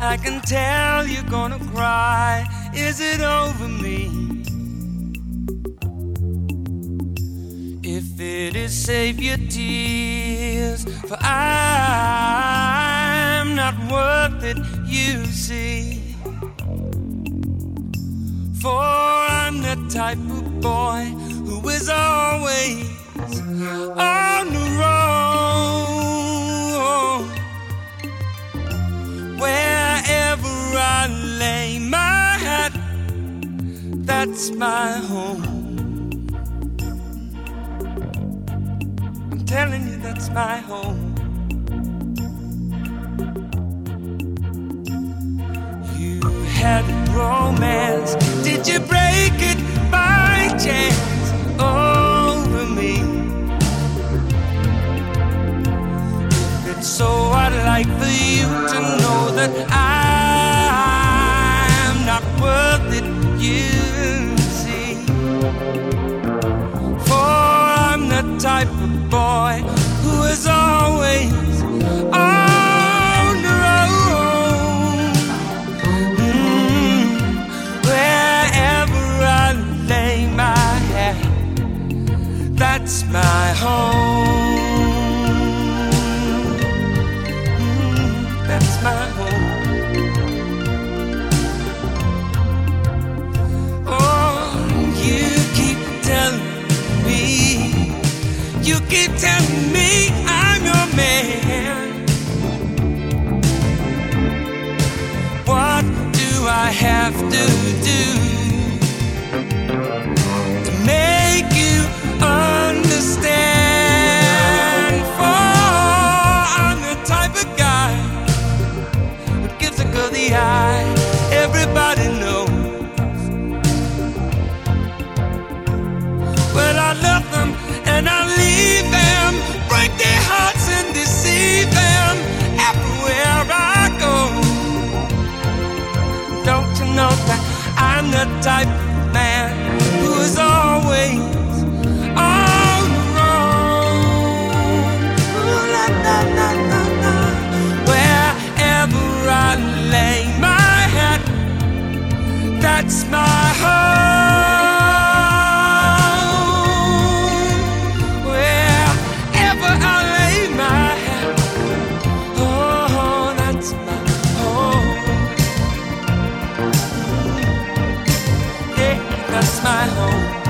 I can tell you're gonna cry. Is it over me? If it is, save your tears, for I'm not worth it, you see. For I'm the type of boy who is always on the road. Wherever I lay my hat, that's my home. I'm telling you, that's my home. You had romance, did you break it by chance over me? If it's so, I'd like for you to know that I'm not worth it, you see. For I'm the type of boy who is always on the road. Wherever I lay my head, that's my home. That's my home. Oh, you keep telling me, you keep telling me I'm your man. What do I have to do to make you understand? For I'm the type of guy who gives a girl the eye, everybody knows. Well, I love them and I leave them, break their hearts and deceive them everywhere I go. Don't you know that I'm the type of man who is always on the road? Ooh, la, la, la, la, la. Wherever I lay my head, that's my home. Wherever I lay my head, oh, that's my home. Yeah, that's my home.